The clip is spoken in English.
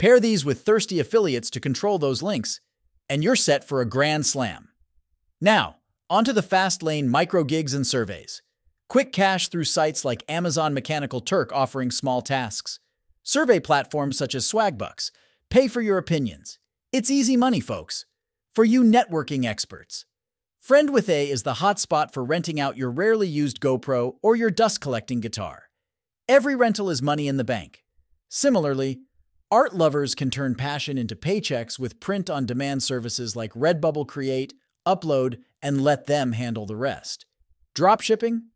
Pair these with thirsty affiliates to control those links, and you're set for a grand slam. Now, onto the fast lane micro gigs and surveys. Quick cash through sites like Amazon Mechanical Turk offering small tasks. Survey platforms such as Swagbucks. Pay for your opinions. It's easy money, folks. For you networking experts. Friend with A is the hotspot for renting out your rarely used GoPro or your dust collecting guitar. Every rental is money in the bank. Similarly, art lovers can turn passion into paychecks with print-on-demand services like Redbubble Create, Upload, and let them handle the rest. Dropshipping?